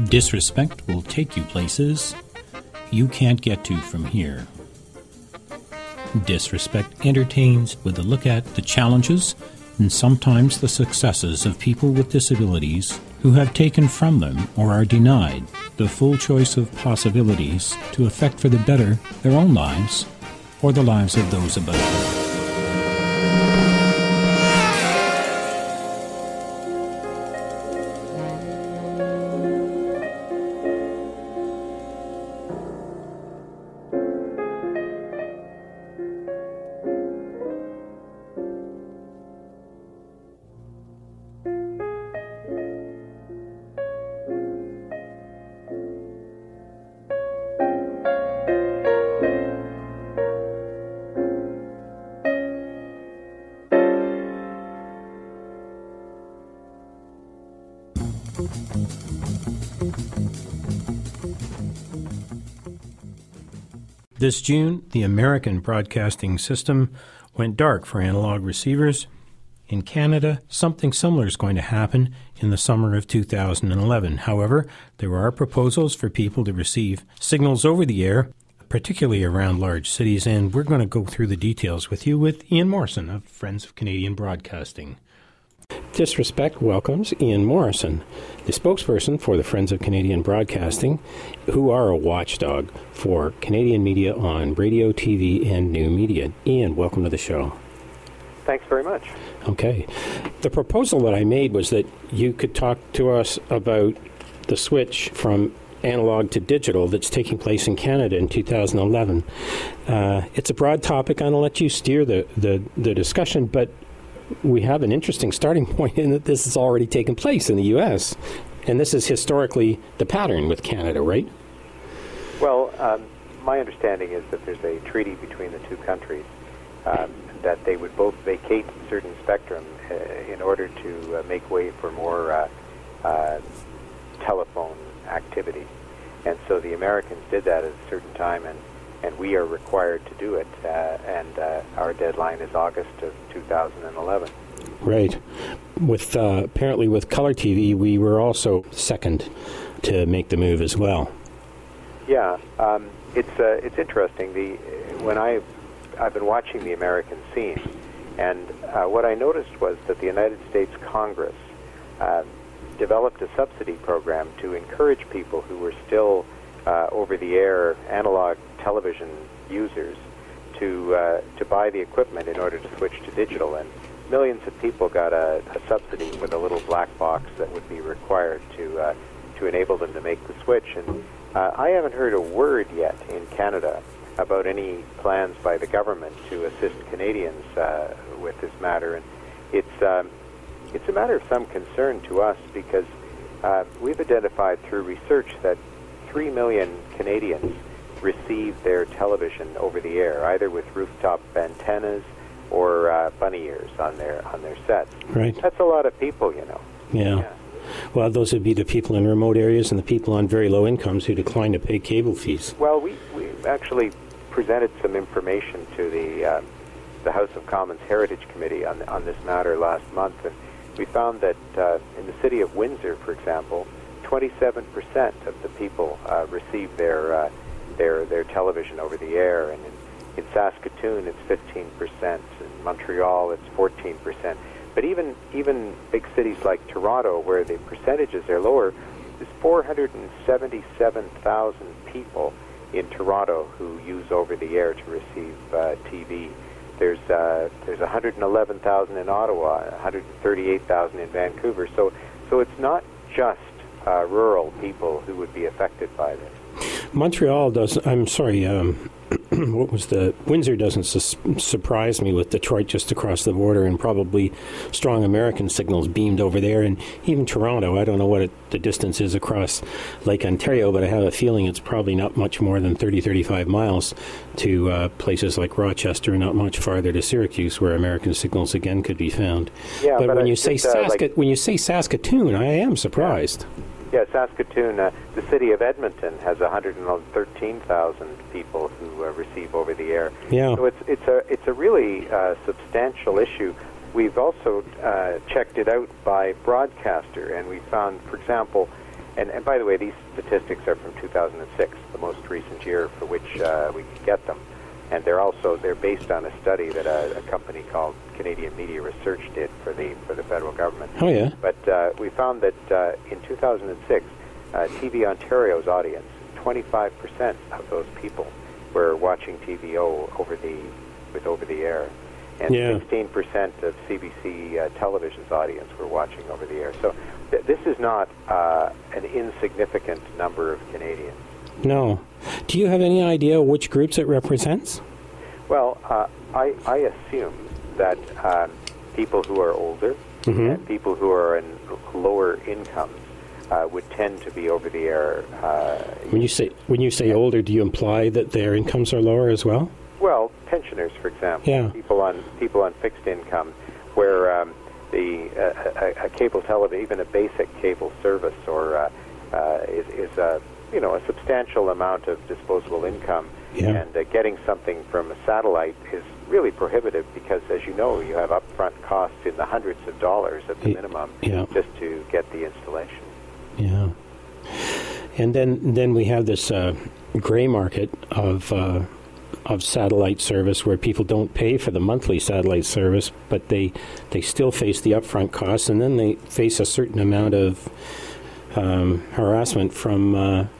Disrespect will take you places you can't get to from here. Disrespect entertains with a look at the challenges and sometimes the successes of people with disabilities who have taken from them or are denied the full choice of possibilities to affect for the better their own lives or the lives of those about them. This June, the American broadcasting system went dark for analog receivers. In Canada, something similar is going to happen in the summer of 2011. However, there are proposals for people to receive signals over the air, particularly around large cities, and we're going to go through the details with you with Ian Morrison of Friends of Canadian Broadcasting. Disrespect welcomes Ian Morrison, the spokesperson for the Friends of Canadian Broadcasting, who are a watchdog for Canadian media on radio, TV, and new media. Ian, welcome to the show. Thanks very much. Okay. The proposal that I made was that you could talk to us about the switch from analog to digital that's taking place in Canada in 2011. It's a broad topic. I'm going to let you steer the discussion, but we have an interesting starting point in that this has already taken place in the U.S., and this is historically the pattern with Canada, right? Well, my understanding is that there's a treaty between the two countries that they would both vacate certain spectrum in order to make way for more telephone activity. And so the Americans did that at a certain time, and we are required to do it, and our deadline is August of 2011. Right. With apparently with color TV, we were also second to make the move as well. Yeah, it's interesting. When I've been watching the American scene, and what I noticed was that the United States Congress developed a subsidy program to encourage people who were still over-the-air analog television users to buy the equipment in order to switch to digital, and millions of people got a subsidy with a little black box that would be required to enable them to make the switch. And I haven't heard a word yet in Canada about any plans by the government to assist Canadians with this matter, and it's a matter of some concern to us because we've identified through research that 3 million Canadians receive their television over the air, either with rooftop antennas or bunny ears on their sets. Right. That's a lot of people, you know. Yeah. Well, those would be the people in remote areas and the people on very low incomes who decline to pay cable fees. Well, we actually presented some information to the House of Commons Heritage Committee on this matter last month, and we found that in the city of Windsor, for example, 27% of the people receive their television over the air, and in Saskatoon it's 15%, in Montreal it's 14%. But even big cities like Toronto, where the percentages are lower, there's 477,000 people in Toronto who use over the air to receive TV. There's 111,000 in Ottawa, 138,000 in Vancouver. So it's not just rural people who would be affected by this. Montreal does. I'm sorry. Windsor doesn't surprise me with Detroit just across the border and probably strong American signals beamed over there. And even Toronto, I don't know what the distance is across Lake Ontario, but I have a feeling it's probably not much more than 35 miles to places like Rochester, and not much farther to Syracuse, where American signals again could be found. Yeah, but when you say Saskatoon, I am surprised. Yeah, Saskatoon, the city of Edmonton has 113,000 people who receive over the air. Yeah. So it's a really substantial issue. We've also checked it out by broadcaster, and we found, for example, And by the way, these statistics are from 2006, the most recent year for which we could get them. And they're based on a study that a company called Canadian Media Research did for the federal government. Oh, yeah. But we found that in 2006, TV Ontario's audience, 25% of those people were watching TVO over the air, and 16% of CBC Television's audience were watching over the air. So this is not an insignificant number of Canadians. No. Do you have any idea which groups it represents? Well, I assume that people who are older and people who are in lower incomes would tend to be over the air. When you say older, do you imply that their incomes are lower as well? Well, pensioners, for example, people on fixed income, where a cable television, even a basic cable service, or is a substantial amount of disposable income, and getting something from a satellite is really prohibitive because, as you know, you have upfront costs in the hundreds of dollars at the minimum just to get the installation. Yeah, and then we have this gray market of satellite service where people don't pay for the monthly satellite service, but they still face the upfront costs, and then they face a certain amount of harassment from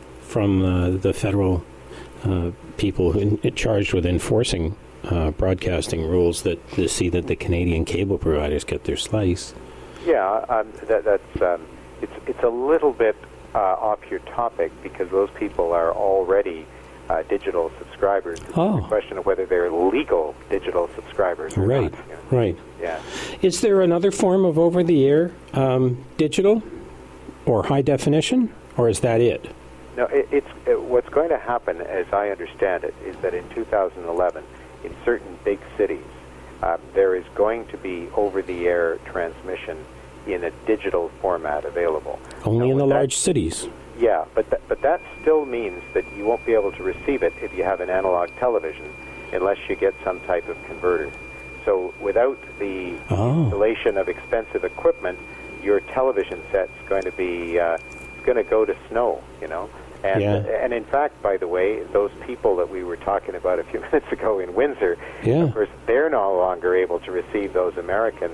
the federal people charged with enforcing broadcasting rules that to see that the Canadian cable providers get their slice. Yeah, that's it's a little bit off your topic because those people are already digital subscribers. It's a question of whether they're legal digital subscribers or not. Right. Yeah. Is there another form of over-the-air digital or high definition, or is that it? No, what's going to happen, as I understand it, is that in 2011, in certain big cities, there is going to be over-the-air transmission in a digital format available. Only in the large cities. Yeah, but that still means that you won't be able to receive it if you have an analog television unless you get some type of converter. So without the installation of expensive equipment, your television set's going to be going to go to snow, And in fact, by the way, those people that we were talking about a few minutes ago in Windsor, of course, they're no longer able to receive those American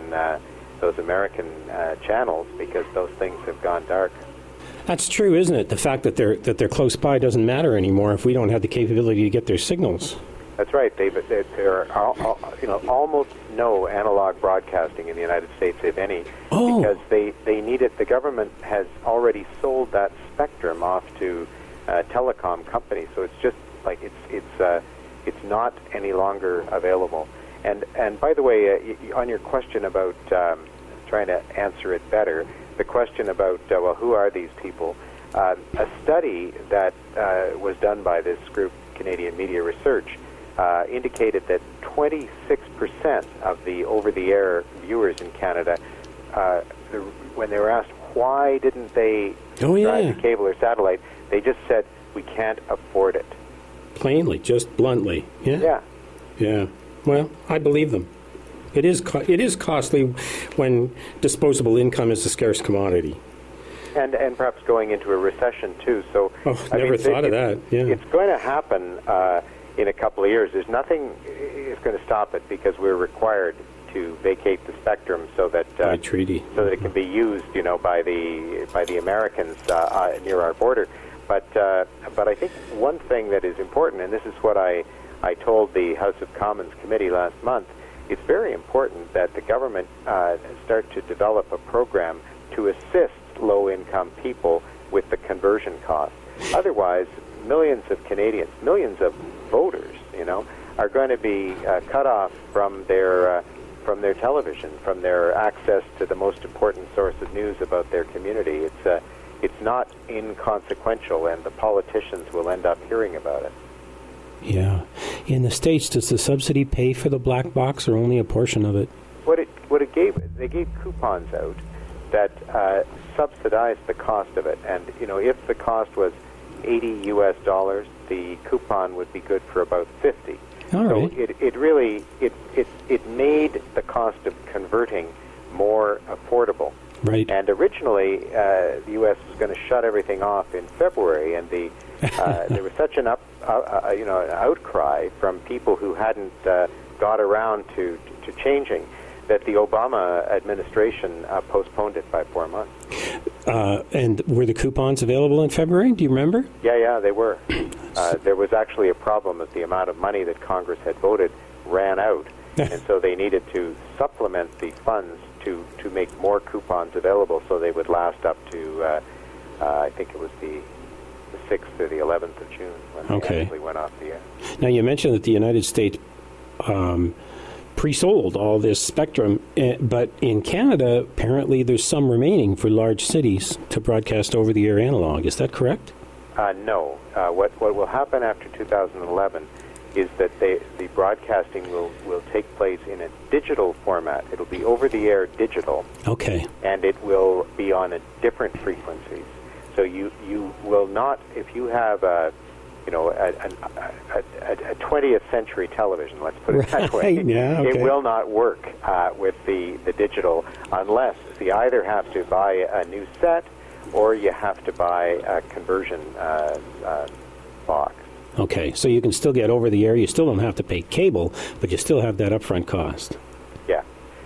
channels because those things have gone dark. That's true, isn't it? The fact that they're close by doesn't matter anymore if we don't have the capability to get their signals. That's right. There are almost no analog broadcasting in the United States, if any, because they need it. The government has already sold that spectrum off to telecom companies, so it's just like it's not any longer available. And by the way, on your question about trying to answer it better, the question about who are these people? A study that was done by this group, Canadian Media Research, indicated that 26% of the over-the-air viewers in Canada, when they were asked why didn't they subscribe to cable or satellite, they just said, we can't afford it. Plainly, just bluntly. Yeah. Well, I believe them. It is costly when disposable income is a scarce commodity. And perhaps going into a recession, too. So, never thought of that. Yeah. It's going to happen in a couple of years. There's nothing is going to stop it because we're required to vacate the spectrum so that by treaty, so that it can be used, by the Americans near our border. But I think one thing that is important, and this is what I told the House of Commons committee last month, it's very important that the government start to develop a program to assist low-income people with the conversion costs. Otherwise, millions of Canadians, millions of voters, are going to be cut off from their television, from their access to the most important source of news about their community. It's not inconsequential, and the politicians will end up hearing about it. Yeah. In the States, does the subsidy pay for the black box or only a portion of it? They gave coupons out that subsidized the cost of it. And, if the cost was $80, the coupon would be good for about 50. All right. So it really made the cost of converting more affordable. Right. And originally, the U.S. was going to shut everything off in February, and there was such an an outcry from people who hadn't got around to changing that the Obama administration postponed it by 4 months. And were the coupons available in February? Do you remember? Yeah, they were. There was actually a problem that the amount of money that Congress had voted ran out, and so they needed to supplement the funds to make more coupons available so they would last up to, I think it was the 6th or the 11th of June when they actually went off the air. Now, you mentioned that the United States pre-sold all this spectrum, but in Canada, apparently there's some remaining for large cities to broadcast over-the-air analog. Is that correct? No. What will happen after 2011 is that the broadcasting will take place in a digital format. It'll be over-the-air digital. Okay. And it will be on a different frequencies. So you will not, if you have a 20th century television, let's put it that way. Yeah, okay. It will not work with the digital unless you either have to buy a new set or you have to buy a conversion box. Okay, so you can still get over the air. You still don't have to pay cable, but you still have that upfront cost. Yeah,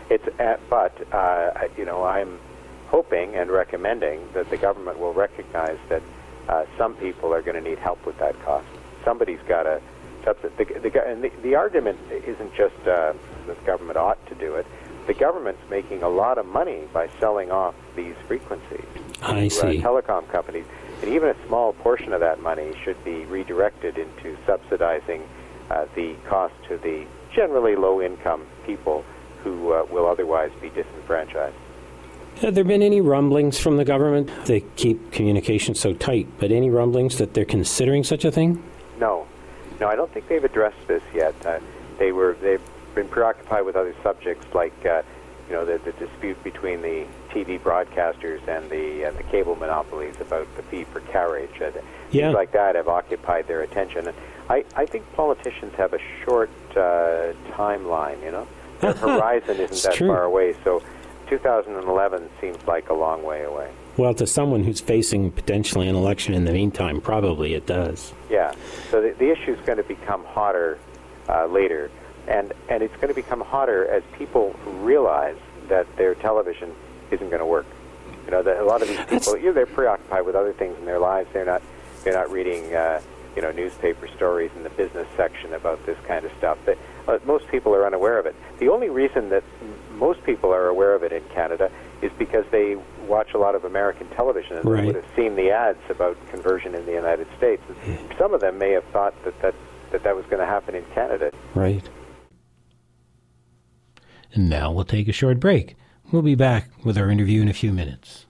I'm hoping and recommending that the government will recognize that some people are going to need help with that cost. Somebody's got to subsidize. The argument isn't just that the government ought to do it. The government's making a lot of money by selling off these frequencies to telecom companies. And even a small portion of that money should be redirected into subsidizing the cost to the generally low-income people who will otherwise be disenfranchised. Have there been any rumblings from the government? They keep communication so tight, but any rumblings that they're considering such a thing? No, I don't think they've addressed this yet. They've been preoccupied with other subjects like the dispute between the TV broadcasters and the cable monopolies about the fee for carriage. Things like that have occupied their attention. And I think politicians have a short timeline. Their horizon isn't that far away. So 2011 seems like a long way away. Well, to someone who's facing potentially an election in the meantime, probably it does. Yeah. So the issue is going to become hotter later, and it's going to become hotter as people realize that their television isn't going to work. That a lot of these people, they're preoccupied with other things in their lives. They're not reading newspaper stories in the business section about this kind of stuff. Most people are unaware of it. The only reason that most people are aware of it in Canada is because they watch a lot of American television and they would have seen the ads about conversion in the United States. And some of them may have thought that was going to happen in Canada. Right. And now we'll take a short break. We'll be back with our interview in a few minutes.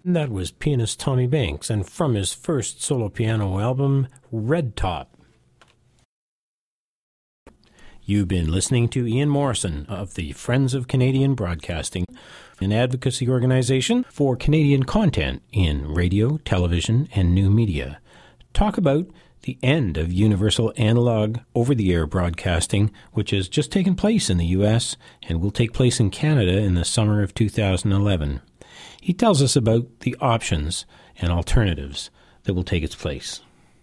That was pianist Tommy Banks, and from his first solo piano album, Red Top. You've been listening to Ian Morrison of the Friends of Canadian Broadcasting, an advocacy organization for Canadian content in radio, television, and new media. Talk about the end of universal analog over-the-air broadcasting, which has just taken place in the U.S. and will take place in Canada in the summer of 2011. He tells us about the options and alternatives that will take its place.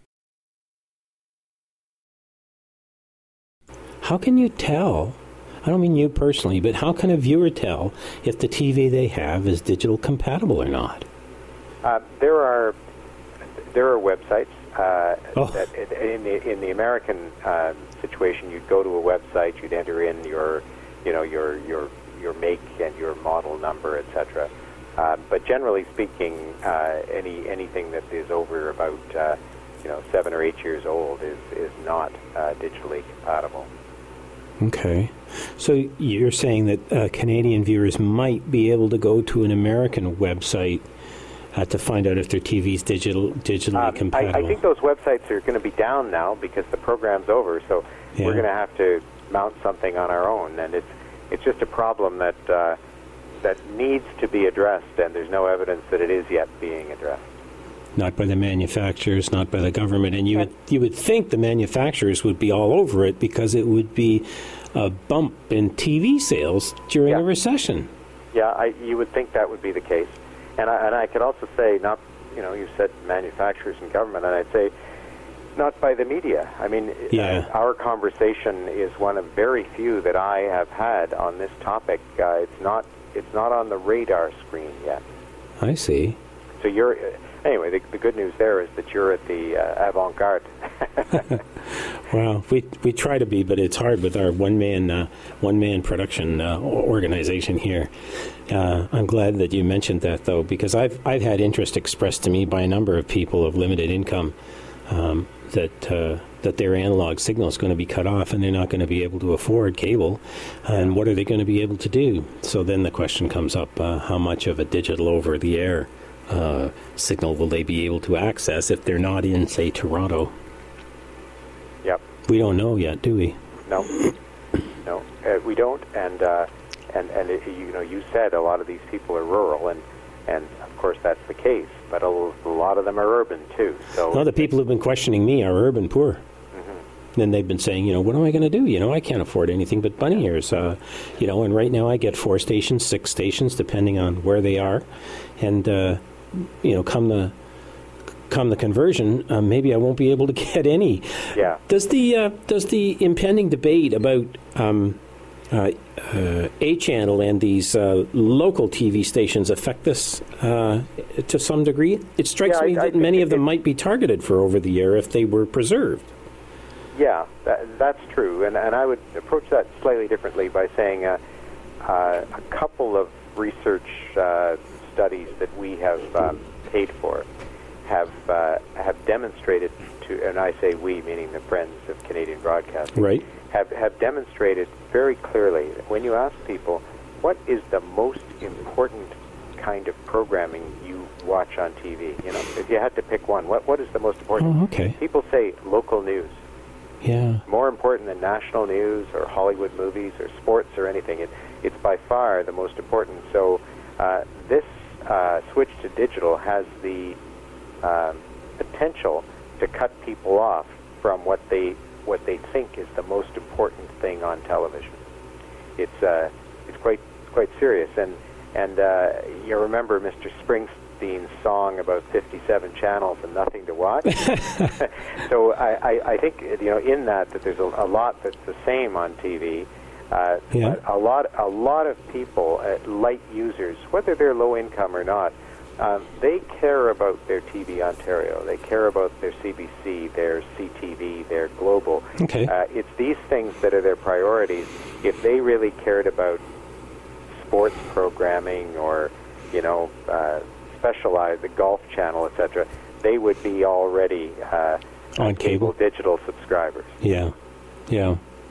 How can you tell, I don't mean you personally, but how can a viewer tell if the TV they have is digital compatible or not? There are websites that in the American situation, you'd go to a website, you'd enter in your make and your model number, etc. But generally speaking, anything that is over about 7 or 8 years old is not digitally compatible. Okay. So you're saying that Canadian viewers might be able to go to an American website to find out if their TV's digitally compatible. I think those websites are going to be down now because the program's over, so we're going to have to mount something on our own, and it's just a problem that needs to be addressed, and there's no evidence that it is yet being addressed. Not by the manufacturers, not by the government. And you would think the manufacturers would be all over it because it would be a bump in TV sales during a recession. Yeah, you would think that would be the case. And I could also say, not, you said manufacturers and government, and I'd say not by the media. I mean, our conversation is one of very few that I have had on this topic. It's not on the radar screen yet. I see. So anyway, the good news there is that you're at the avant-garde. Well, we try to be, but it's hard with our one-man production organization here. I'm glad that you mentioned that, though, because I've had interest expressed to me by a number of people of limited income that their analog signal is going to be cut off and they're not going to be able to afford cable. And what are they going to be able to do? So then the question comes up, how much of a digital over-the-air signal will they be able to access if they're not in, say, Toronto? Yep. We don't know yet, do we? No, we don't. And you said a lot of these people are rural, and of course that's the case. But a lot of them are urban too. So the people who've been questioning me are urban poor. Mm-hmm. And they've been saying, what am I going to do? I can't afford anything but bunny ears. And right now I get 4 stations, 6 stations, depending on where they are. And come the conversion, maybe I won't be able to get any. Yeah. Does the impending debate about A channel and these local TV stations affect this to some degree? It strikes me that many of them might be targeted for over the air if they were preserved. Yeah, that's true, and I would approach that slightly differently by saying a couple of research studies that we have paid for have demonstrated to, and I say we, meaning the Friends of Canadian Broadcasting, right, have demonstrated very clearly that when you ask people what is the most important kind of programming you watch on TV, if you had to pick one, what is the most important? Oh, okay. People say local news. Yeah. More important than national news or Hollywood movies or sports or anything. It's by far the most important. So this switch to digital has the potential to cut people off from what they think is the most important thing on television. It's quite serious. And you remember Mr. Springsteen's song about 57 channels and nothing to watch. So I think in that there's a lot that's the same on TV. But a lot of people, light users, whether they're low income or not, they care about their TV Ontario. They care about their CBC, their CTV, their Global. Okay. It's these things that are their priorities. If they really cared about sports programming or, specialized, the Golf Channel, etc., they would be already on cable digital subscribers. Yeah.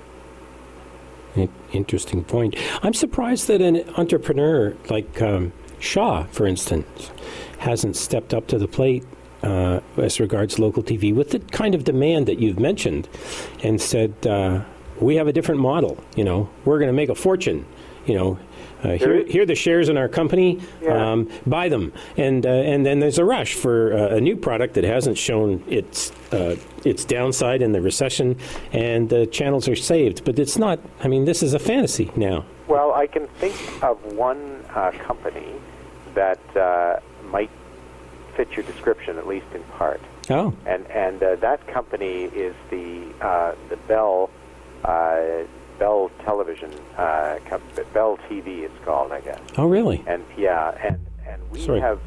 Interesting point. I'm surprised that an entrepreneur like Shaw, for instance, hasn't stepped up to the plate as regards local TV with the kind of demand that you've mentioned, and said, we have a different model. We're going to make a fortune. Here are the shares in our company. Yeah. Buy them, and then there's a rush for a new product that hasn't shown its downside in the recession, and the channels are saved. But it's not. I mean, this is a fantasy now. Well, I can think of one company that might fit your description, at least in part. Oh. And that company is the Bell Television company, Bell TV. It's called, I guess. Oh, really? And we have.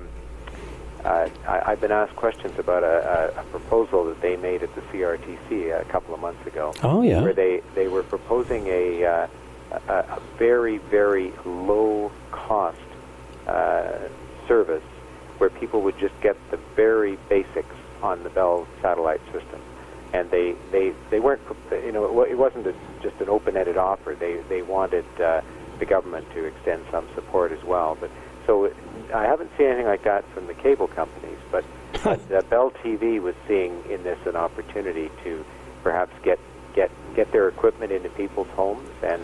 I've been asked questions about a proposal that they made at the CRTC a couple of months ago. Oh, yeah. Where they were proposing a very, very low cost service where people would just get the very basics on the Bell satellite system. And they weren't, it wasn't just an open-ended offer. They wanted the government to extend some support as well. But so I haven't seen anything like that from the cable companies. But Bell TV was seeing in this an opportunity to perhaps get their equipment into people's homes and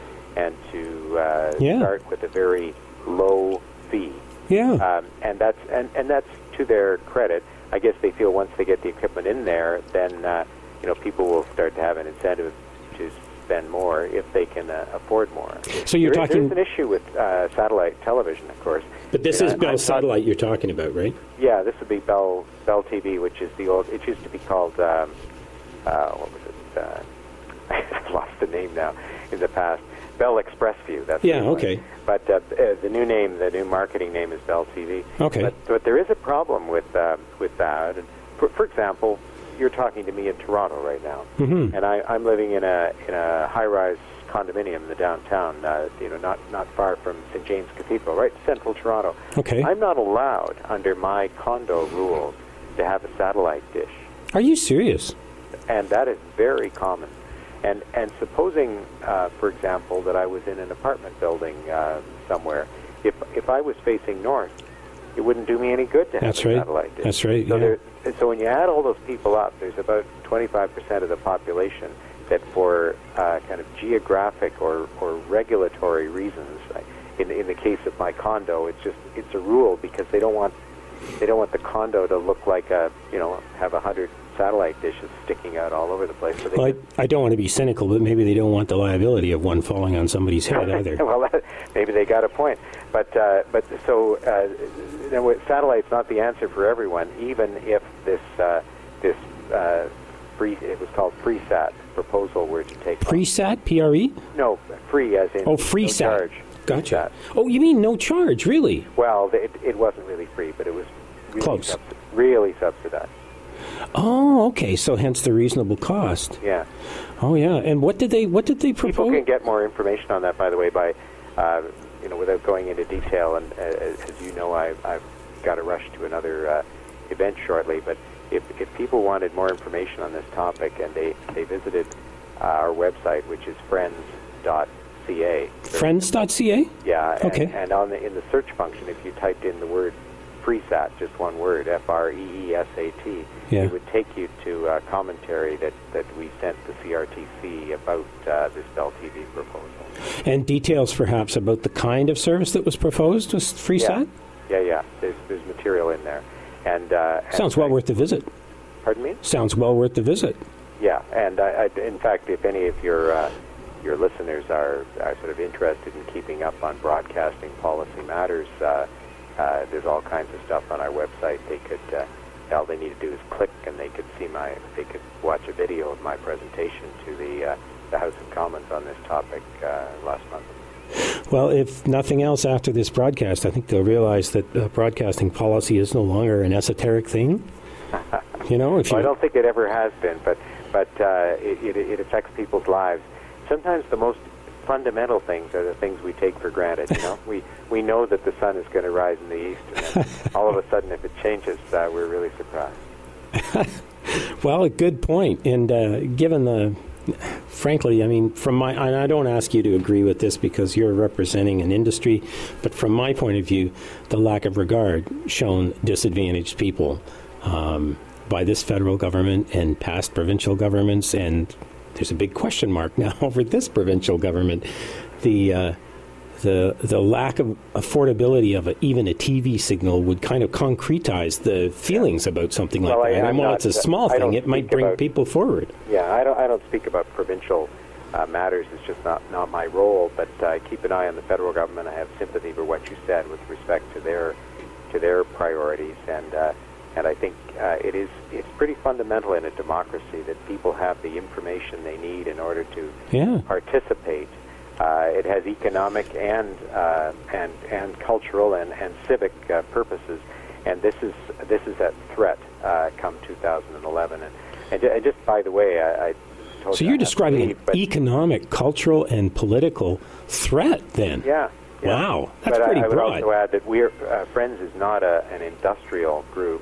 to start with a very low fee. Yeah. And that's to their credit. I guess they feel once they get the equipment in there, then people will start to have an incentive to spend more if they can afford more. So you're talking. There's an issue with satellite television, of course. But this is Bell Satellite you're talking about, right? Yeah, this would be Bell TV, which is the old. It used to be called what was it? I've lost the name now. In the past, Bell ExpressView. That's okay. But the new marketing name is Bell TV. Okay. But there is a problem with that. And for example, you're talking to me in Toronto right now, mm-hmm. and I'm living in a high-rise condominium in the downtown. Not far from St. James Cathedral, right, central Toronto. Okay. I'm not allowed under my condo rules to have a satellite dish. Are you serious? And that is very common. And supposing, for example, that I was in an apartment building somewhere, if I was facing north, it wouldn't do me any good to have a satellite dish. That's right. So when you add all those people up, there's about 25% of the population that, for kind of geographic or regulatory reasons, in the case of my condo, it's a rule because they don't want the condo to look like have 100 satellite dishes sticking out all over the place. So I don't want to be cynical, but maybe they don't want the liability of one falling on somebody's head either. Well, maybe they got a point. But satellite's not the answer for everyone, even if this free, it was called FreeSat proposal were to take FreeSat, P-R-E? No, free as in FreeSat. No charge. Gotcha. Oh, you mean no charge, really? Well, it wasn't really free, but it was really close. Really subsidized. Oh, okay. So hence the reasonable cost. Yeah. Oh, yeah. And what did they propose? People can get more information on that, by the way, by without going into detail. And as you know, I've got to rush to another event shortly. But if people wanted more information on this topic, and they visited our website, which is friends.ca. Friends.ca? Yeah. Okay. And in the search function, if you typed in the word FreeSat, just one word, F-R-E-E-S-A-T, it would take you to a commentary that we sent the CRTC about this Bell TV proposal. And details, perhaps, about the kind of service that was proposed with FreeSat? Yeah. There's material in there. And sounds well worth the visit. Pardon me? Sounds well worth the visit. Yeah, and in fact, if any of your listeners are sort of interested in keeping up on broadcasting policy matters, there's all kinds of stuff on our website. They could all they need to do is click, and they could watch a video of my presentation to the House of Commons on this topic last month. Well, if nothing else after this broadcast, I think they'll realize that broadcasting policy is no longer an esoteric thing. I don't think it ever has been, but it affects people's lives. Sometimes the most fundamental things are the things we take for granted. We know that the sun is going to rise in the east, and then all of a sudden, if it changes, we're really surprised. Well, a good point. And given the Frankly, I mean, and I don't ask you to agree with this because you're representing an industry, but from my point of view, the lack of regard shown disadvantaged people by this federal government and past provincial governments, and there's a big question mark now over this provincial government. The lack of affordability of even a TV signal would kind of concretize the feelings about something like that. And while it's a small thing, it might bring people forward. Yeah, I don't speak about provincial matters. It's just not my role. But I keep an eye on the federal government. I have sympathy for what you said with respect to their priorities, and I think it's pretty fundamental in a democracy that people have the information they need in order to participate. It has economic and cultural and civic purposes, and this is at threat come 2011. And just by the way, I told so you're describing an economic, cultural, and political threat, then? Yeah. Wow, that's but pretty broad. I would also add that Friends is not an industrial group.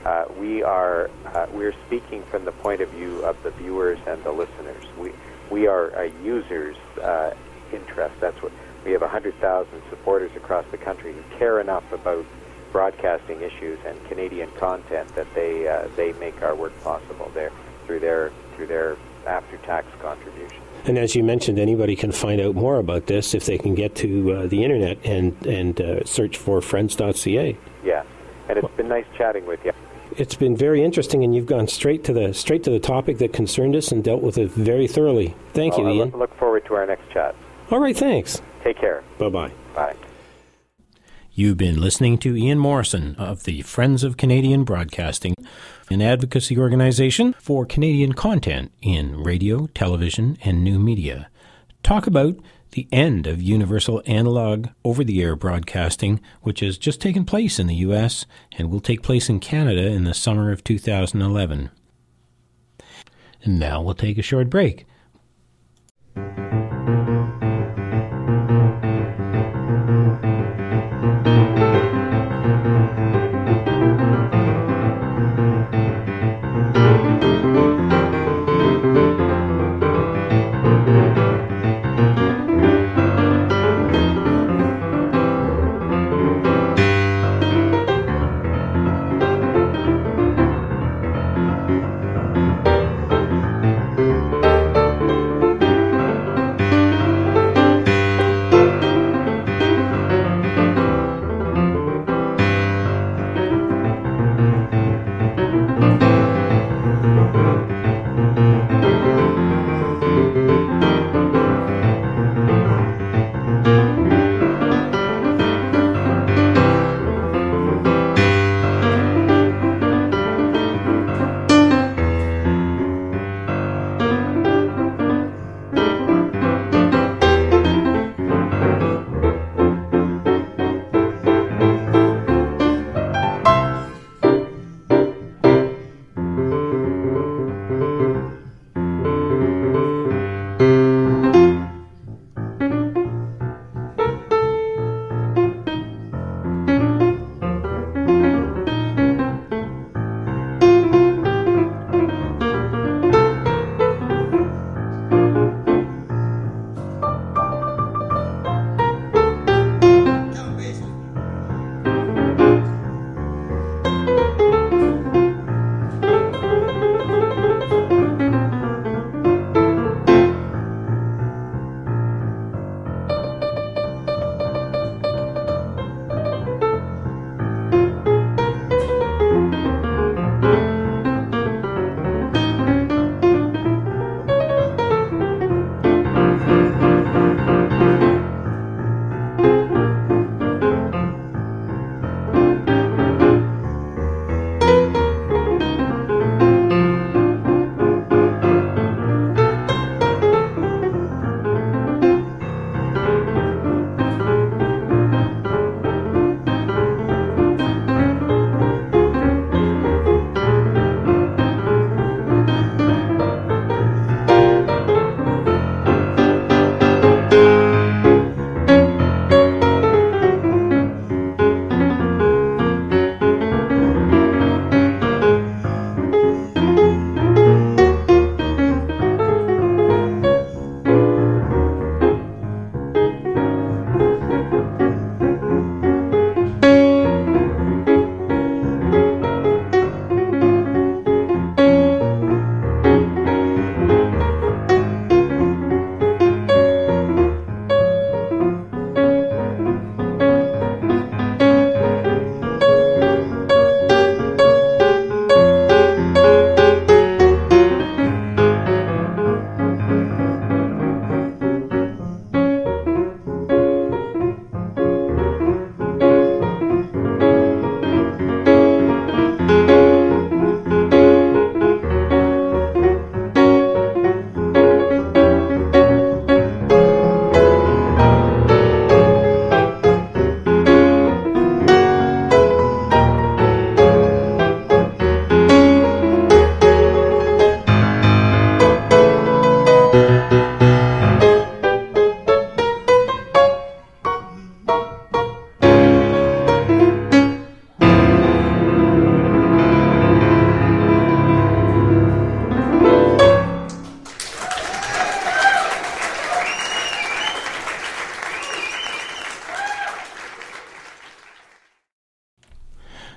We're speaking from the point of view of the viewers and the listeners. We are a user's interest. That's what we have 100,000 supporters across the country who care enough about broadcasting issues and Canadian content that they make our work possible through their after-tax contribution. And as you mentioned, anybody can find out more about this if they can get to the internet and search for friends.ca. Yeah, and it's been nice chatting with you. It's been very interesting, and you've gone straight to the topic that concerned us and dealt with it very thoroughly. Thank you, Ian. I look forward to our next chat. All right, thanks. Take care. Bye-bye. Bye. You've been listening to Ian Morrison of the Friends of Canadian Broadcasting, an advocacy organization for Canadian content in radio, television, and new media. Talk about the end of universal analog over-the-air broadcasting, which has just taken place in the U.S. and will take place in Canada in the summer of 2011. And now we'll take a short break.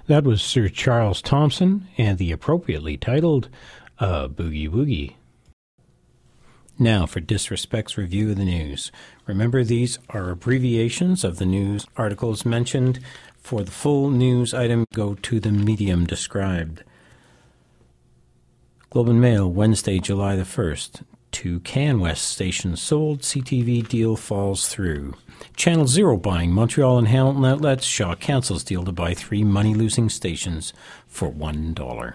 That was Sir Charles Thompson and the appropriately titled Boogie Woogie. Now for Disrespect's review of the news. Remember, these are abbreviations of the news articles mentioned. For the full news item, go to the medium described. Globe and Mail, Wednesday, July the 1st. 2 CanWest stations sold. CTV deal falls through. Channel Zero buying Montreal and Hamilton outlets. Shaw cancels deal to buy 3 money-losing stations for $1.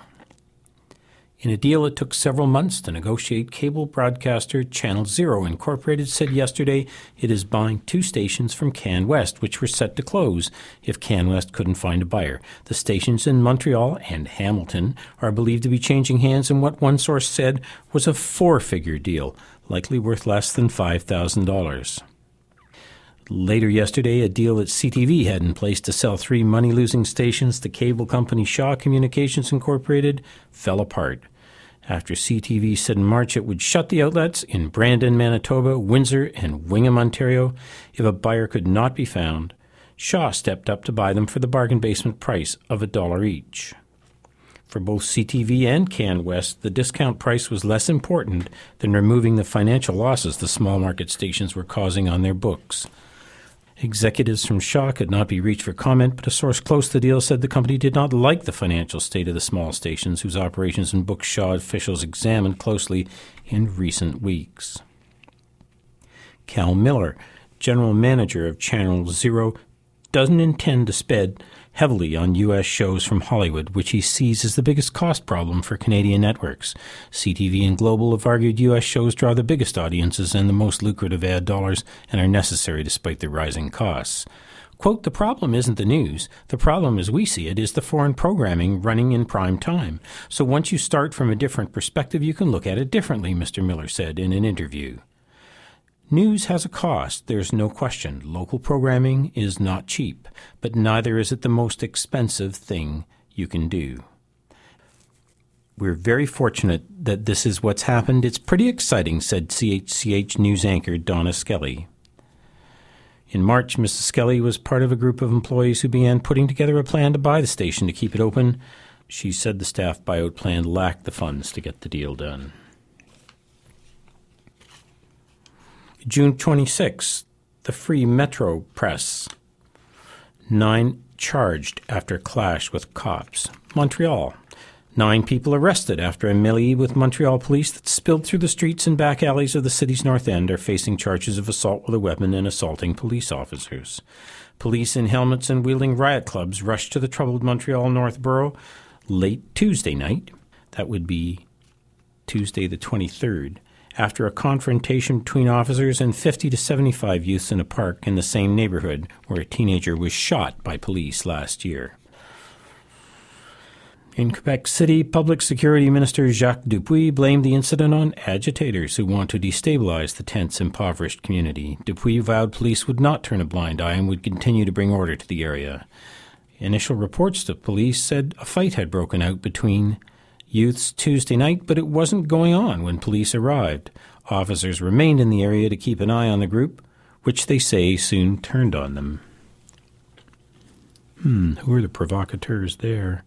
In a deal that took several months to negotiate, cable broadcaster Channel Zero Incorporated said yesterday it is buying 2 stations from CanWest, which were set to close if CanWest couldn't find a buyer. The stations in Montreal and Hamilton are believed to be changing hands in what one source said was a 4-figure deal, likely worth less than $5,000. Later yesterday, a deal that CTV had in place to sell 3 money-losing stations to cable company Shaw Communications Incorporated fell apart. After CTV said in March it would shut the outlets in Brandon, Manitoba, Windsor, and Wingham, Ontario, if a buyer could not be found, Shaw stepped up to buy them for the bargain basement price of $1 each. For both CTV and CanWest, the discount price was less important than removing the financial losses the small market stations were causing on their books. Executives from Shaw could not be reached for comment, but a source close to the deal said the company did not like the financial state of the small stations, whose operations and books Shaw officials examined closely in recent weeks. Cal Miller, general manager of Channel Zero, doesn't intend to spend heavily on U.S. shows from Hollywood, which he sees as the biggest cost problem for Canadian networks. CTV and Global have argued U.S. shows draw the biggest audiences and the most lucrative ad dollars and are necessary despite their rising costs. Quote, "The problem isn't the news. The problem, as we see it, is the foreign programming running in prime time. So once you start from a different perspective, you can look at it differently," Mr. Miller said in an interview. News has a cost, there's no question. Local programming is not cheap, but neither is it the most expensive thing you can do. We're very fortunate that this is what's happened. It's pretty exciting, said CHCH news anchor Donna Skelly. In March, Mrs. Skelly was part of a group of employees who began putting together a plan to buy the station to keep it open. She said the staff buyout plan lacked the funds to get the deal done. June 26th, the Free Metro Press. 9 charged after clash with cops. Montreal. 9 people arrested after a melee with Montreal police that spilled through the streets and back alleys of the city's north end are facing charges of assault with a weapon and assaulting police officers. Police in helmets and wielding riot clubs rushed to the troubled Montreal North Borough late Tuesday night. That would be Tuesday the 23rd. After a confrontation between officers and 50 to 75 youths in a park in the same neighborhood where a teenager was shot by police last year. In Quebec City, Public Security Minister Jacques Dupuis blamed the incident on agitators who want to destabilize the tense, impoverished community. Dupuis vowed police would not turn a blind eye and would continue to bring order to the area. Initial reports to police said a fight had broken out between youths Tuesday night, but it wasn't going on when police arrived. Officers remained in the area to keep an eye on the group, which they say soon turned on them. Who are the provocateurs there?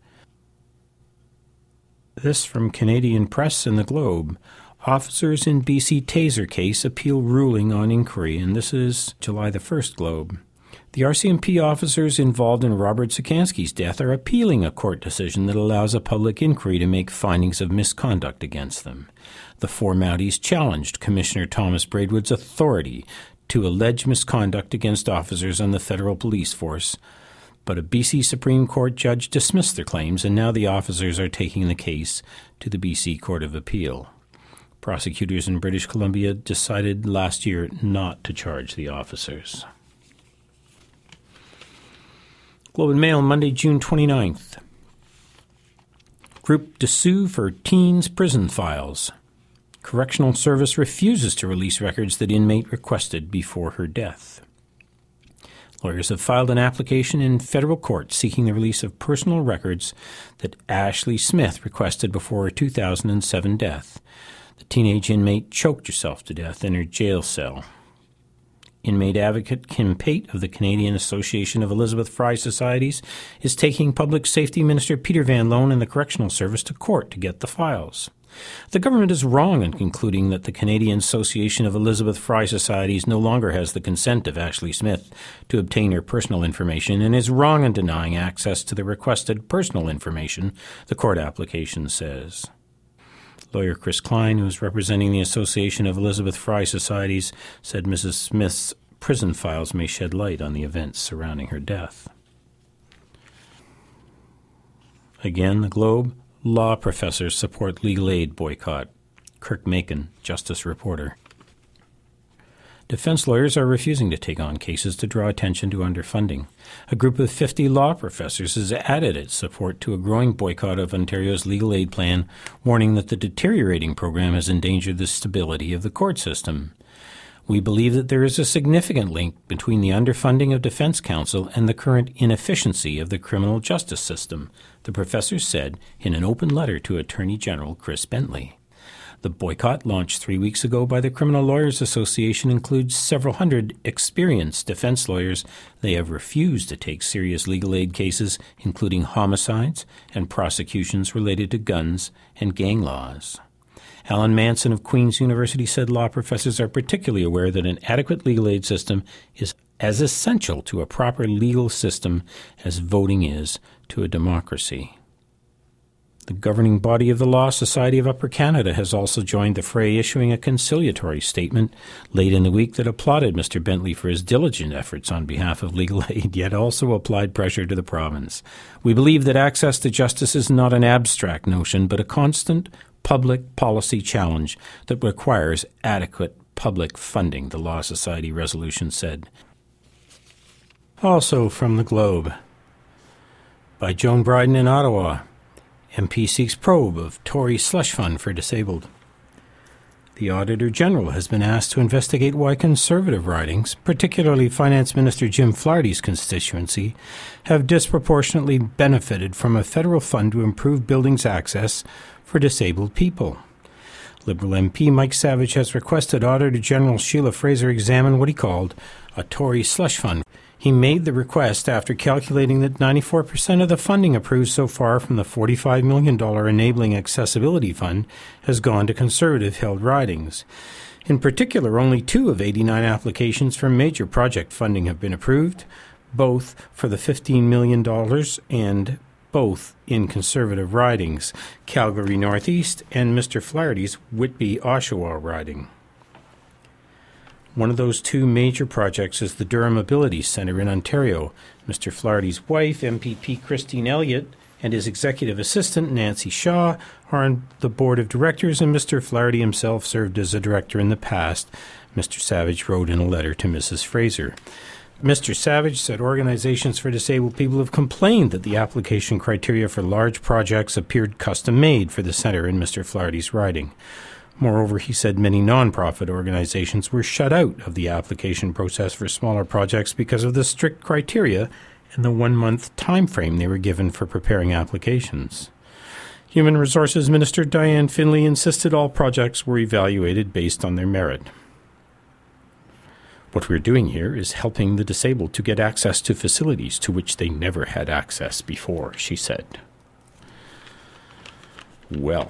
This from Canadian Press and the Globe. Officers in BC Taser case appeal ruling on inquiry, and this is July the 1st Globe. The RCMP officers involved in Robert Sikansky's death are appealing a court decision that allows a public inquiry to make findings of misconduct against them. The 4 Mounties challenged Commissioner Thomas Braidwood's authority to allege misconduct against officers on the federal police force, but a BC Supreme Court judge dismissed their claims, and now the officers are taking the case to the BC Court of Appeal. Prosecutors in British Columbia decided last year not to charge the officers. Globe and Mail, Monday, June 29th. Group to sue for teens' prison files. Correctional Service refuses to release records that inmate requested before her death. Lawyers have filed an application in federal court seeking the release of personal records that Ashley Smith requested before her 2007 death. The teenage inmate choked herself to death in her jail cell. Inmate advocate Kim Pate of the Canadian Association of Elizabeth Fry Societies is taking Public Safety Minister Peter Van Loan and the Correctional Service to court to get the files. The government is wrong in concluding that the Canadian Association of Elizabeth Fry Societies no longer has the consent of Ashley Smith to obtain her personal information and is wrong in denying access to the requested personal information, the court application says. Lawyer Chris Klein, who is representing the Association of Elizabeth Fry Societies, said Mrs. Smith's prison files may shed light on the events surrounding her death. Again, the Globe. Law professors support legal aid boycott. Kirk Macon, Justice reporter. Defense lawyers are refusing to take on cases to draw attention to underfunding. A group of 50 law professors has added its support to a growing boycott of Ontario's legal aid plan, warning that the deteriorating program has endangered the stability of the court system. We believe that there is a significant link between the underfunding of defense counsel and the current inefficiency of the criminal justice system, the professors said in an open letter to Attorney General Chris Bentley. The boycott, launched 3 weeks ago by the Criminal Lawyers Association, includes several hundred experienced defense lawyers. They have refused to take serious legal aid cases, including homicides and prosecutions related to guns and gang laws. Alan Manson of Queen's University said law professors are particularly aware that an adequate legal aid system is as essential to a proper legal system as voting is to a democracy. The governing body of the Law Society of Upper Canada has also joined the fray, issuing a conciliatory statement late in the week that applauded Mr. Bentley for his diligent efforts on behalf of legal aid, yet also applied pressure to the province. We believe that access to justice is not an abstract notion, but a constant public policy challenge that requires adequate public funding, the Law Society resolution said. Also from the Globe. By Joan Bryden in Ottawa. MP seeks probe of Tory slush fund for disabled. The Auditor General has been asked to investigate why Conservative ridings, particularly Finance Minister Jim Flaherty's constituency, have disproportionately benefited from a federal fund to improve buildings access for disabled people. Liberal MP Mike Savage has requested Auditor General Sheila Fraser examine what he called a Tory slush fund. He made the request after calculating that 94% of the funding approved so far from the $45 million Enabling Accessibility Fund has gone to Conservative-held ridings. In particular, only 2 of 89 applications for major project funding have been approved, both for the $15 million and both in Conservative ridings, Calgary Northeast and Mr. Flaherty's Whitby-Oshawa riding. One of those 2 major projects is the Durham Ability Centre in Ontario. Mr. Flaherty's wife, MPP Christine Elliott, and his executive assistant, Nancy Shaw, are on the board of directors, and Mr. Flaherty himself served as a director in the past, Mr. Savage wrote in a letter to Mrs. Fraser. Mr. Savage said organizations for disabled people have complained that the application criteria for large projects appeared custom-made for the centre in Mr. Flaherty's riding. Moreover, he said many non-profit organizations were shut out of the application process for smaller projects because of the strict criteria and the 1-month time frame they were given for preparing applications. Human Resources Minister Diane Finley insisted all projects were evaluated based on their merit. What we're doing here is helping the disabled to get access to facilities to which they never had access before, she said. Well,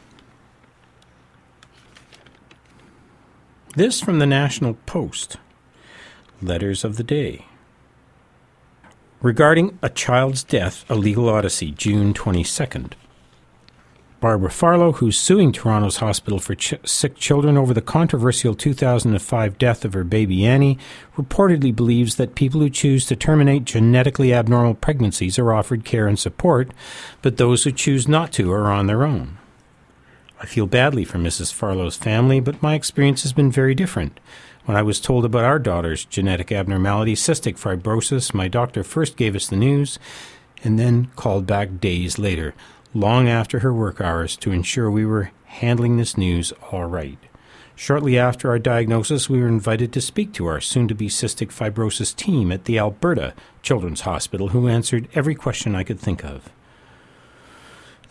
this from the National Post. Letters of the day. Regarding a child's death, a legal odyssey, June 22nd. Barbara Farlow, who's suing Toronto's Hospital for Sick Children over the controversial 2005 death of her baby Annie, reportedly believes that people who choose to terminate genetically abnormal pregnancies are offered care and support, but those who choose not to are on their own. I feel badly for Mrs. Farlow's family, but my experience has been very different. When I was told about our daughter's genetic abnormality, cystic fibrosis, my doctor first gave us the news and then called back days later, long after her work hours, to ensure we were handling this news all right. Shortly after our diagnosis, we were invited to speak to our soon-to-be cystic fibrosis team at the Alberta Children's Hospital, who answered every question I could think of.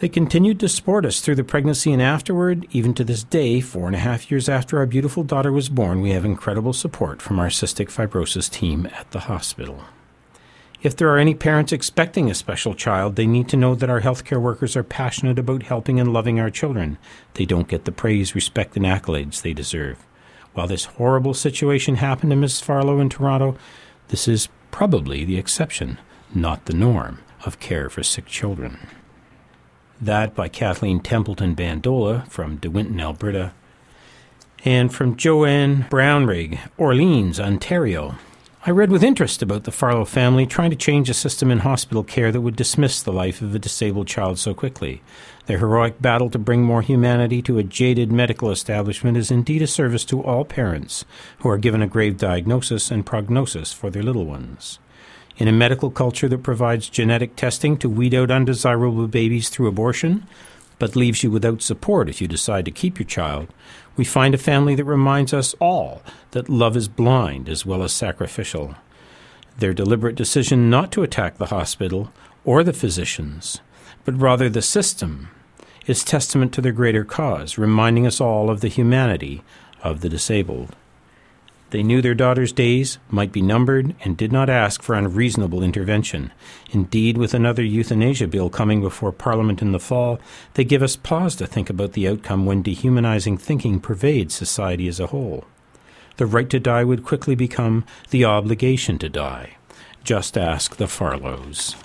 They continued to support us through the pregnancy and afterward. Even to this day, 4.5 years after our beautiful daughter was born, we have incredible support from our cystic fibrosis team at the hospital. If there are any parents expecting a special child, they need to know that our healthcare workers are passionate about helping and loving our children. They don't get the praise, respect, and accolades they deserve. While this horrible situation happened to Ms. Farlow in Toronto, this is probably the exception, not the norm, of care for sick children. That by Kathleen Templeton Bandola from De Winton, Alberta, and from Joanne Brownrigg, Orleans, Ontario. I read with interest about the Farlow family trying to change a system in hospital care that would dismiss the life of a disabled child so quickly. Their heroic battle to bring more humanity to a jaded medical establishment is indeed a service to all parents who are given a grave diagnosis and prognosis for their little ones. In a medical culture that provides genetic testing to weed out undesirable babies through abortion, but leaves you without support if you decide to keep your child, we find a family that reminds us all that love is blind as well as sacrificial. Their deliberate decision not to attack the hospital or the physicians, but rather the system, is testament to their greater cause, reminding us all of the humanity of the disabled. They knew their daughter's days might be numbered and did not ask for unreasonable intervention. Indeed, with another euthanasia bill coming before Parliament in the fall, they give us pause to think about the outcome when dehumanizing thinking pervades society as a whole. The right to die would quickly become the obligation to die. Just ask the Farlows.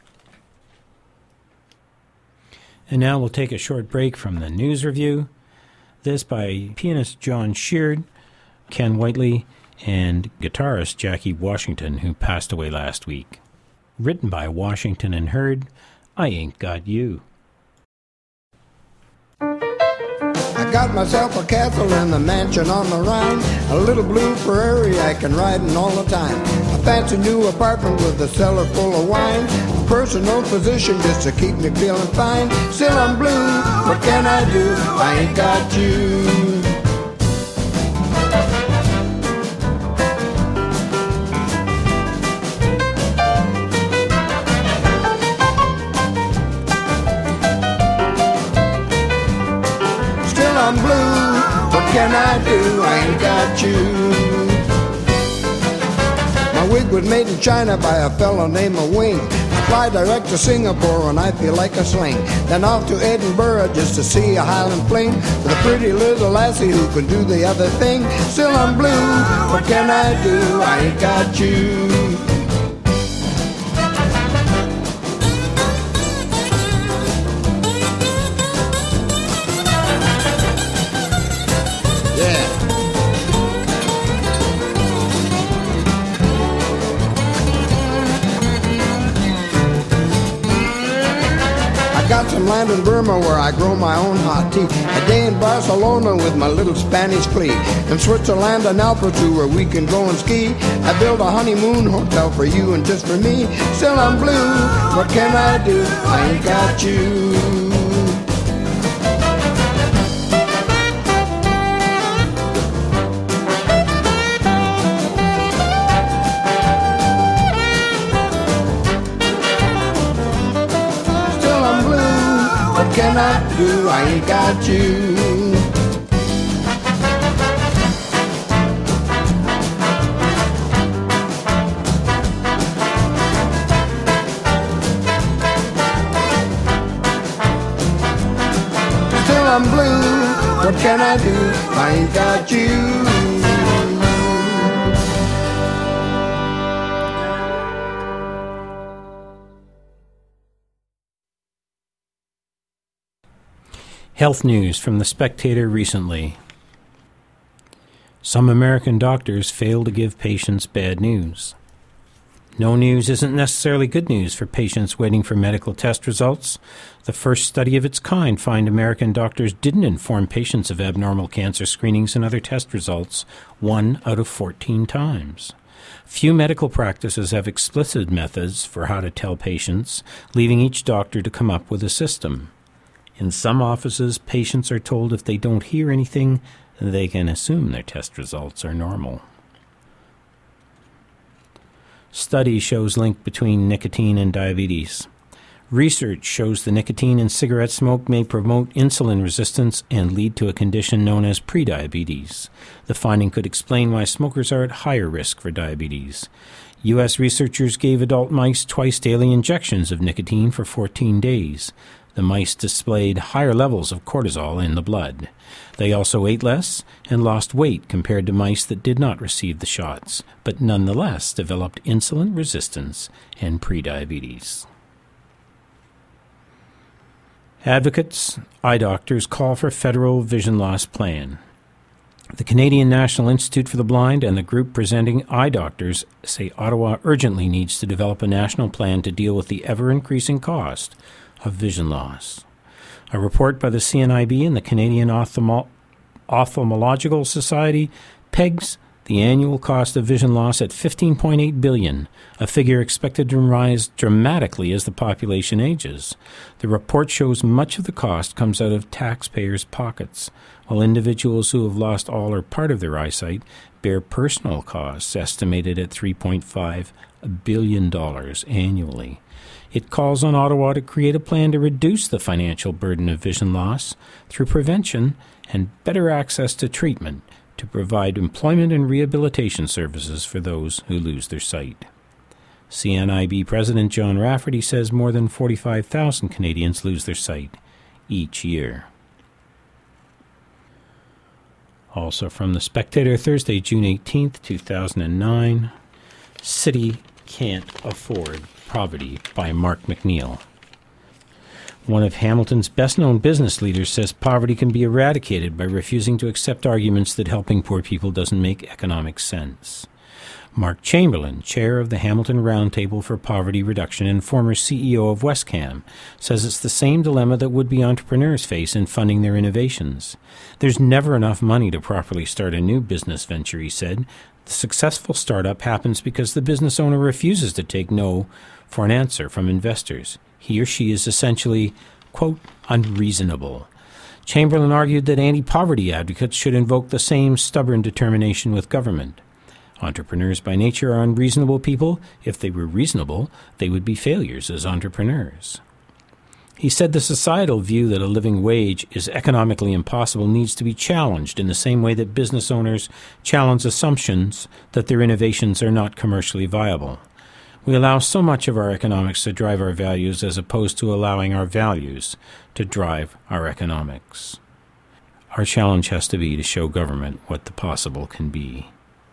And now we'll take a short break from the news review. This by pianist John Sheard, Ken Whiteley, and guitarist Jackie Washington, who passed away last week. Written by Washington and Hurd, I Ain't Got You. I got myself a castle and a mansion on the Rhine, a little blue Ferrari I can ride in all the time, a fancy new apartment with a cellar full of wine, a personal physician just to keep me feeling fine. Still I'm blue, what can I do? I ain't got you. I'm blue, what can I do? I ain't got you. My wig was made in China by a fellow named Wing. I fly direct to Singapore and I feel like a sling. Then off to Edinburgh just to see a Highland fling with a pretty little lassie who can do the other thing. Still I'm blue, what can I do? I ain't got you. Got some land in Burma where I grow my own hot tea. A day in Barcelona with my little Spanish flea. In Switzerland an Alpha where we can go and ski. I built a honeymoon hotel for you and just for me. Still I'm blue, what can I do? I ain't got you. What can I do? I ain't got you. Still I'm blue. What can I do? I ain't got you. Health news from The Spectator recently. Some American doctors fail to give patients bad news. No news isn't necessarily good news for patients waiting for medical test results. The first study of its kind found American doctors didn't inform patients of abnormal cancer screenings and other test results 1 out of 14 times. Few medical practices have explicit methods for how to tell patients, leaving each doctor to come up with a system. In some offices, patients are told if they don't hear anything, they can assume their test results are normal. Study shows link between nicotine and diabetes. Research shows the nicotine in cigarette smoke may promote insulin resistance and lead to a condition known as prediabetes. The finding could explain why smokers are at higher risk for diabetes. U.S. researchers gave adult mice twice-daily injections of nicotine for 14 days. The mice displayed higher levels of cortisol in the blood. They also ate less and lost weight compared to mice that did not receive the shots, but nonetheless developed insulin resistance and prediabetes. Advocates, eye doctors call for federal vision loss plan. The Canadian National Institute for the Blind and the group presenting eye doctors say Ottawa urgently needs to develop a national plan to deal with the ever-increasing cost of vision loss. A report by the CNIB and the Canadian Ophthalmological Society pegs the annual cost of vision loss at $15.8 billion, a figure expected to rise dramatically as the population ages. The report shows much of the cost comes out of taxpayers' pockets, while individuals who have lost all or part of their eyesight bear personal costs estimated at $3.5 billion annually. It calls on Ottawa to create a plan to reduce the financial burden of vision loss through prevention and better access to treatment, to provide employment and rehabilitation services for those who lose their sight. CNIB President John Rafferty says more than 45,000 Canadians lose their sight each year. Also from The Spectator, Thursday, June 18th, 2009, City Can't Afford Poverty by Mark McNeil. One of Hamilton's best-known business leaders says poverty can be eradicated by refusing to accept arguments that helping poor people doesn't make economic sense. Mark Chamberlain, chair of the Hamilton Roundtable for Poverty Reduction and former CEO of Westcam, says it's the same dilemma that would-be entrepreneurs face in funding their innovations. There's never enough money to properly start a new business venture, he said. The successful startup happens because the business owner refuses to take no for an answer from investors. He or she is essentially, quote, unreasonable. Chamberlain argued that anti-poverty advocates should invoke the same stubborn determination with government. Entrepreneurs by nature are unreasonable people. If they were reasonable, they would be failures as entrepreneurs. He said the societal view that a living wage is economically impossible needs to be challenged in the same way that business owners challenge assumptions that their innovations are not commercially viable. We allow so much of our economics to drive our values as opposed to allowing our values to drive our economics. Our challenge has to be to show government what the possible can be.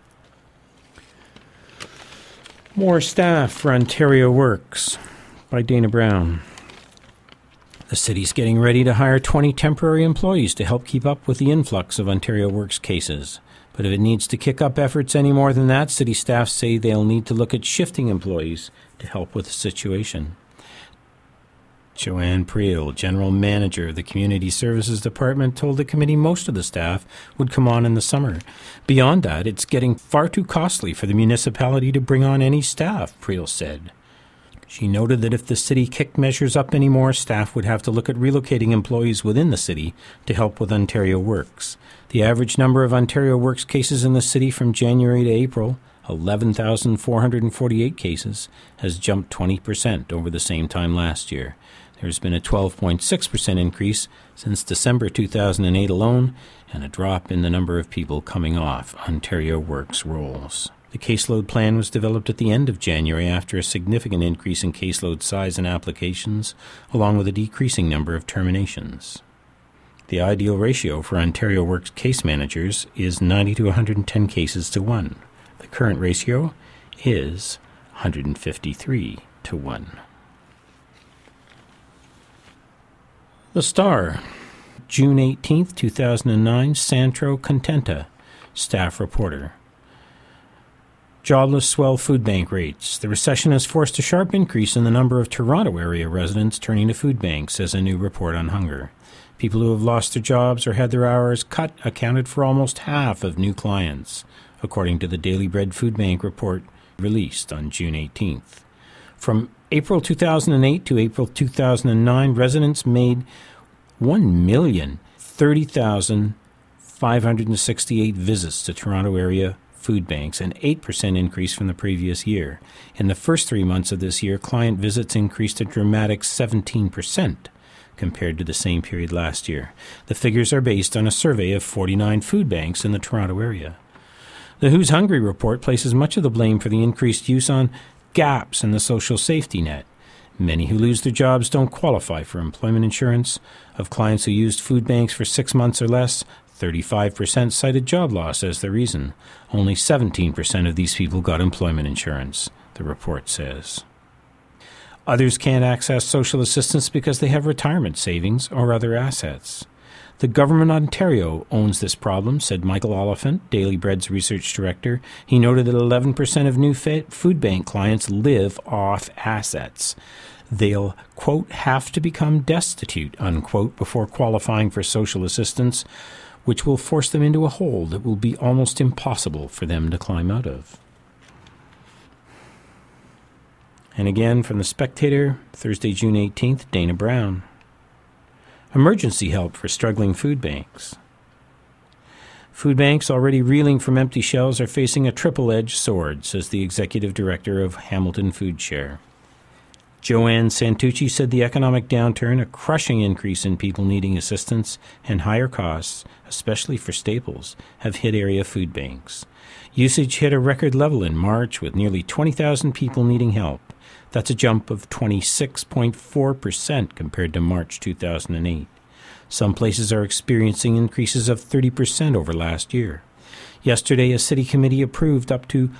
More staff for Ontario Works by Dana Brown. The city's getting ready to hire 20 temporary employees to help keep up with the influx of Ontario Works cases. But if it needs to kick up efforts any more than that, city staff say they'll need to look at shifting employees to help with the situation. Joanne Priel, general manager of the Community Services Department, told the committee most of the staff would come on in the summer. Beyond that, it's getting far too costly for the municipality to bring on any staff, Priel said. She noted that if the city kicked measures up anymore, staff would have to look at relocating employees within the city to help with Ontario Works. The average number of Ontario Works cases in the city from January to April, 11,448 cases, has jumped 20% over the same time last year. There's been a 12.6% increase since December 2008 alone, and a drop in the number of people coming off Ontario Works rolls. The caseload plan was developed at the end of January after a significant increase in caseload size and applications, along with a decreasing number of terminations. The ideal ratio for Ontario Works case managers is 90 to 110 cases to 1. The current ratio is 153 to 1. The Star, June 18, 2009, Sandro Contenta, staff reporter. Jobless swell food bank rates. The recession has forced a sharp increase in the number of Toronto area residents turning to food banks, says a new report on hunger. People who have lost their jobs or had their hours cut accounted for almost half of new clients, according to the Daily Bread Food Bank report released on June 18th. From April 2008 to April 2009, residents made 1,030,568 visits to Toronto area food banks, an 8% increase from the previous year. In the first 3 months of this year, client visits increased a dramatic 17% compared to the same period last year. The figures are based on a survey of 49 food banks in the Toronto area. The Who's Hungry report places much of the blame for the increased use on gaps in the social safety net. Many who lose their jobs don't qualify for employment insurance. Of clients who used food banks for 6 months or less, 35% cited job loss as the reason. Only 17% of these people got employment insurance, the report says. Others can't access social assistance because they have retirement savings or other assets. The government of Ontario owns this problem, said Michael Oliphant, Daily Bread's research director. He noted that 11% of new food bank clients live off assets. They'll, quote, have to become destitute, unquote, before qualifying for social assistance, which will force them into a hole that will be almost impossible for them to climb out of. And again from The Spectator, Thursday, June 18th, Dana Brown. Emergency help for struggling food banks. Food banks, already reeling from empty shelves, are facing a triple-edged sword, says the executive director of Hamilton Food Share. Joanne Santucci said the economic downturn, a crushing increase in people needing assistance, and higher costs, especially for staples, have hit area food banks. Usage hit a record level in March with nearly 20,000 people needing help. That's a jump of 26.4% compared to March 2008. Some places are experiencing increases of 30% over last year. Yesterday, a city committee approved up to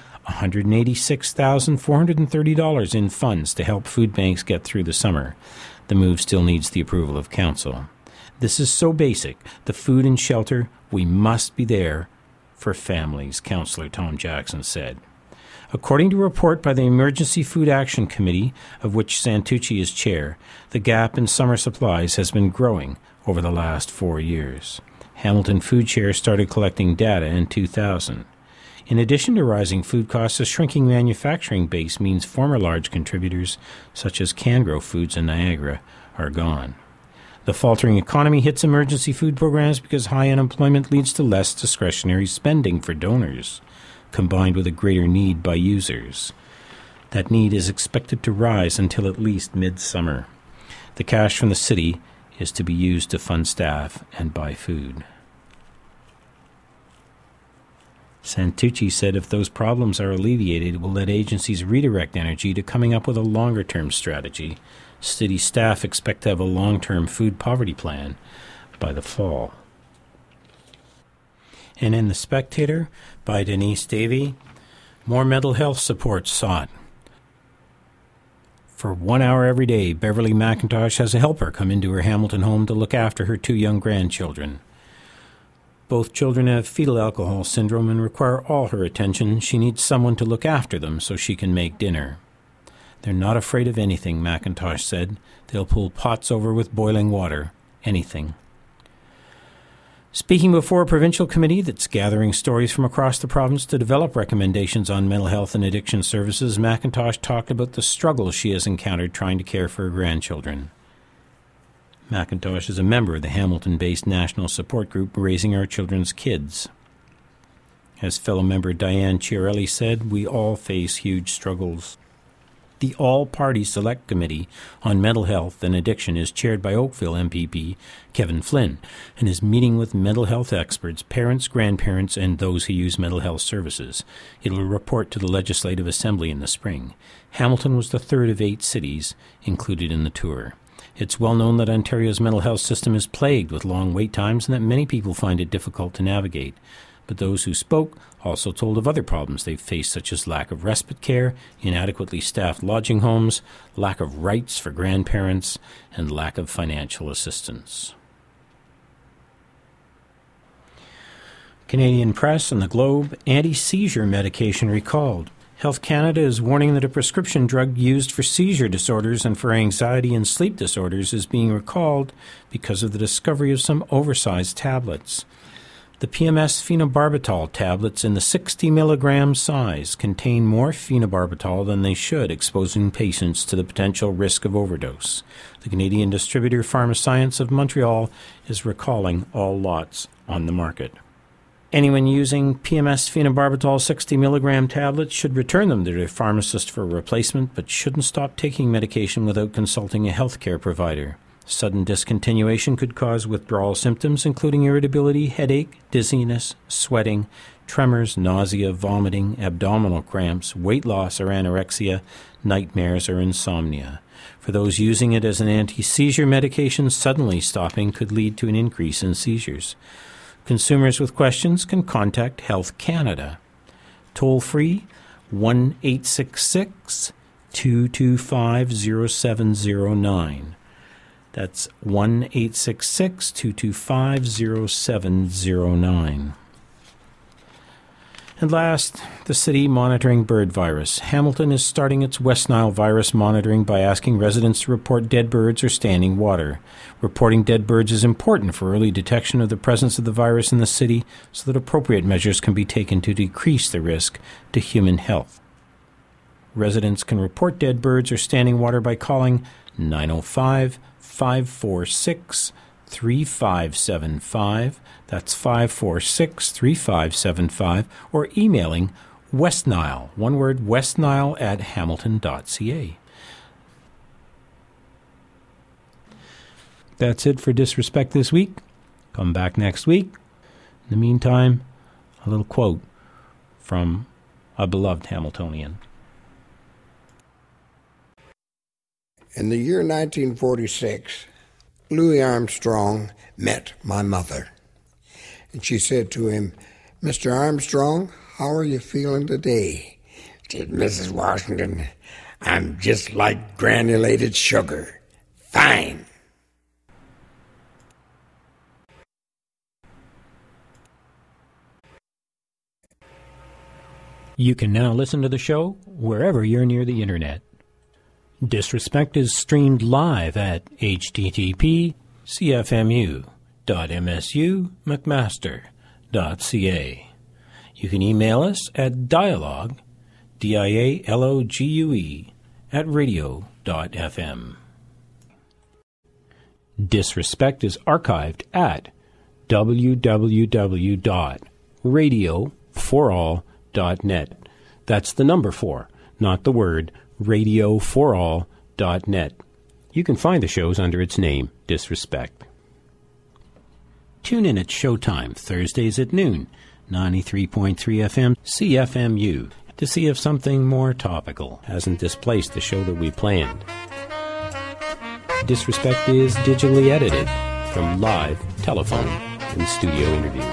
$186,430 in funds to help food banks get through the summer. The move still needs the approval of council. This is so basic, the food and shelter, we must be there for families, Councillor Tom Jackson said. According to a report by the Emergency Food Action Committee, of which Santucci is chair, the gap in summer supplies has been growing over the last 4 years. Hamilton Food Share started collecting data in 2000. In addition to rising food costs, a shrinking manufacturing base means former large contributors, such as Cangrow Foods and Niagara, are gone. The faltering economy hits emergency food programs because high unemployment leads to less discretionary spending for donors, combined with a greater need by users. That need is expected to rise until at least midsummer. The cash from the city is to be used to fund staff and buy food. Santucci said if those problems are alleviated, it will let agencies redirect energy to coming up with a longer-term strategy. City staff expect to have a long-term food poverty plan by the fall. And in The Spectator, by Denise Davey, more mental health support sought. For 1 hour every day, Beverly McIntosh has a helper come into her Hamilton home to look after her 2 young grandchildren. Both children have fetal alcohol syndrome and require all her attention. She needs someone to look after them so she can make dinner. They're not afraid of anything, McIntosh said. They'll pull pots over with boiling water. Anything. Speaking before a provincial committee that's gathering stories from across the province to develop recommendations on mental health and addiction services, McIntosh talked about the struggles she has encountered trying to care for her grandchildren. McIntosh is a member of the Hamilton-based national support group Raising Our Children's Kids. As fellow member Diane Chiarelli said, we all face huge struggles. The All-Party Select Committee on Mental Health and Addiction is chaired by Oakville MPP Kevin Flynn and is meeting with mental health experts, parents, grandparents, and those who use mental health services. It will report to the Legislative Assembly in the spring. Hamilton was the third of 8 cities included in the tour. It's well known that Ontario's mental health system is plagued with long wait times and that many people find it difficult to navigate. But those who spoke also told of other problems they've faced, such as lack of respite care, inadequately staffed lodging homes, lack of rights for grandparents, and lack of financial assistance. Canadian Press and the Globe, anti-seizure medication recalled. Health Canada is warning that a prescription drug used for seizure disorders and for anxiety and sleep disorders is being recalled because of the discovery of some oversized tablets. The PMS phenobarbital tablets in the 60 milligram size contain more phenobarbital than they should, exposing patients to the potential risk of overdose. The Canadian distributor Pharmascience of Montreal is recalling all lots on the market. Anyone using PMS phenobarbital 60 milligram tablets should return them to their pharmacist for a replacement, but shouldn't stop taking medication without consulting a healthcare provider. Sudden discontinuation could cause withdrawal symptoms, including irritability, headache, dizziness, sweating, tremors, nausea, vomiting, abdominal cramps, weight loss or anorexia, nightmares, or insomnia. For those using it as an anti-seizure medication, suddenly stopping could lead to an increase in seizures. Consumers with questions can contact Health Canada. Toll free 1-866-225-0709. That's 1-866-225-0709. And last, the city monitoring bird virus. Hamilton is starting its West Nile virus monitoring by asking residents to report dead birds or standing water. Reporting dead birds is important for early detection of the presence of the virus in the city so that appropriate measures can be taken to decrease the risk to human health. Residents can report dead birds or standing water by calling 905-546-3575. That's 546-3575, or emailing West Nile, one word, westnile@hamilton.ca. That's it for Disrespect this week. Come back next week. In the meantime, a little quote from a beloved Hamiltonian. In the year 1946, Louis Armstrong met my mother. And she said to him, "Mr. Armstrong, how are you feeling today?" She said, "Mrs. Washington, I'm just like granulated sugar. Fine." You can now listen to the show wherever you're near the internet. Disrespect is streamed live at http://cfmu.msu.mcmaster.ca. You can email us at dialogue, dialogue, @radio.fm. Disrespect is archived at www.radioforall.net. That's the number 4, not the word, radioforall.net. You can find the shows under its name, Disrespect. Tune in at showtime, Thursdays at noon, 93.3 FM, CFMU, to see if something more topical hasn't displaced the show that we planned. Disrespect is digitally edited from live, telephone, and studio interviews.